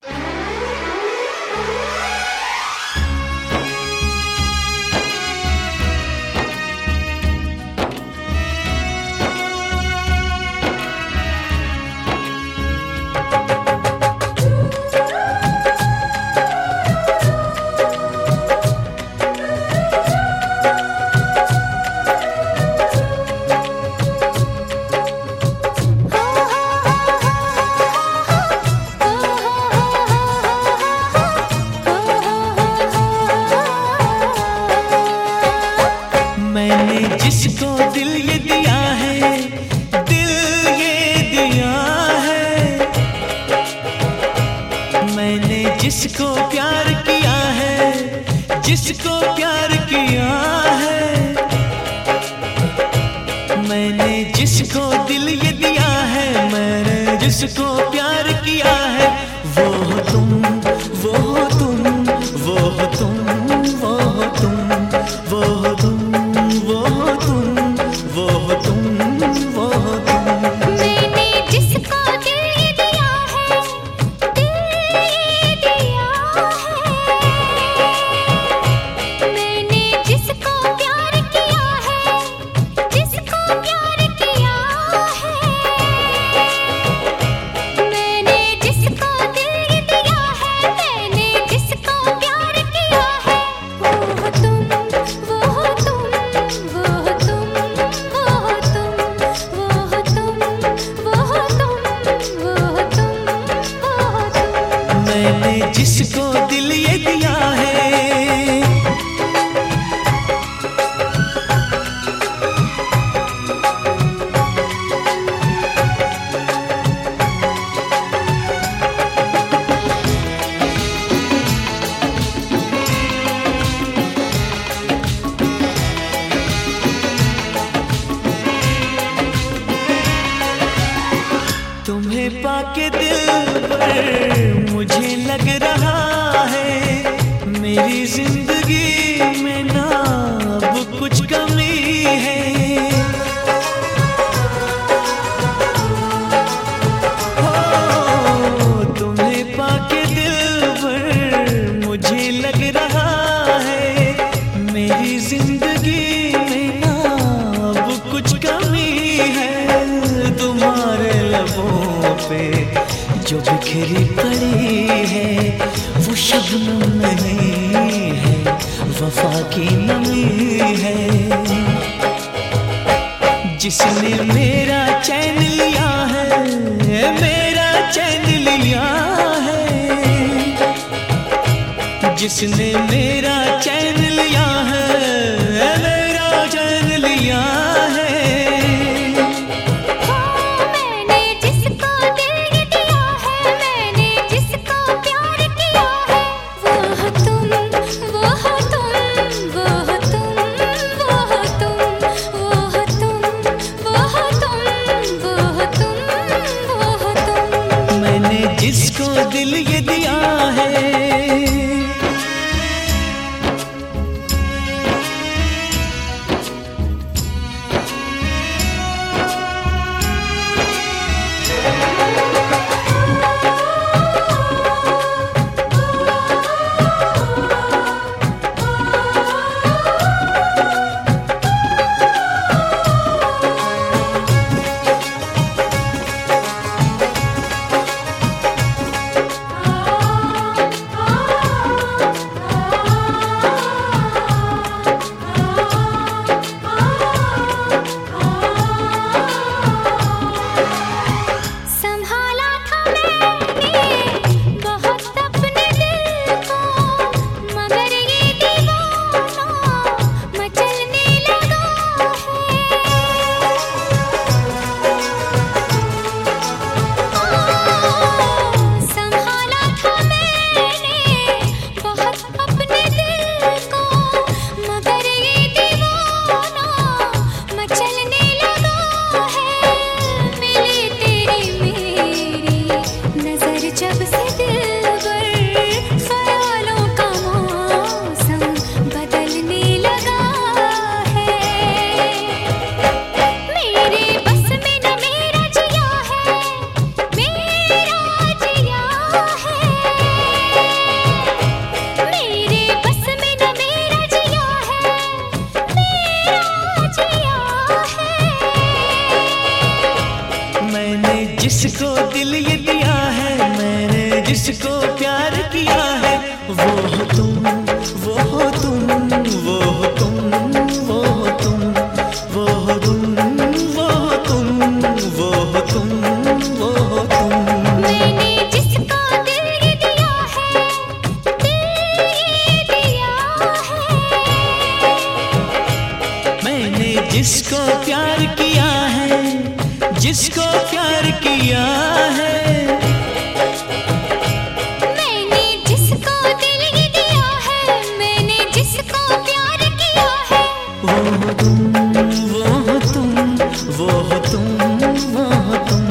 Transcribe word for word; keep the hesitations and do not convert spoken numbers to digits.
मैंने जिसको दिल ये दिया है, दिल ये दिया है। मैंने जिसको प्यार किया है, जिसको प्यार किया है। मैंने जिसको दिल ये दिया है, मैंने जिसको प्यार किया है। वो हो तुम, वो हो तुम, वो हो तुम, वो हो तुम, वो हो तुम, वो हो तुम, वो हो तुम, वो हो तुम। मैंने जिसको दिल ये दिया है, दिल ये दिया है। मैंने जिसको प्यार किया है, जिसको प्यार किया है। मैंने जिसको दिल ये दिया है, मैंने जिसको प्यार किया है। वो हो तुम, वो हो तुम, वो हो तुम, वो हो तुम, वो हो तुम, वो हो तुम, वो हो तुम, वो हो तुम। मैंने जिसको दिल ये दिया है। तुम्हें पाके दिल पर मुझे लग रहा है, मेरी जिंदगी में ना अब कुछ कमी है। हो तुम्हें पाके दिल पर मुझे लग रहा है, मेरी जिंदगी में ना अब कुछ कमी है। तुम्हारे लबों पे जो बिखरी पड़ी है, वो शबनम नहीं है, वफा की नमी है। जिसने मेरा चैन लिया है, मेरा चैन लिया है। जिसने मेरा चैन लिया है, मेरा चैन लिया है। मैंने जिसको दिल ये दिया है, मैंने जिसको प्यार किया है। वो हो तुम, वो हो तुम, वो हो तुम, वो हो तुम, वो हो तुम, वो हो तुम, वो हो तुम, वो हो तुम। मैंने जिसको दिल ये दिया है। जिसको दिल ये दिया है, मैंने जिसको प्यार किया है, वो हो तुम, वो हो तुम, वो हो तुम, वो हो तुम, वो हो तुम, वो हो तुम, वो हो तुम, वो हो तुम। मैंने जिसको दिल ये दिया है, दिल ये दिया है। मैंने जिसको प्यार किया है, जिसको प्यार किया है, मैंने जिसको दिल ये दिया है, मैंने जिसको प्यार किया है। वो हो तुम, वो हो तुम, वो हो तुम, वो हो तुम।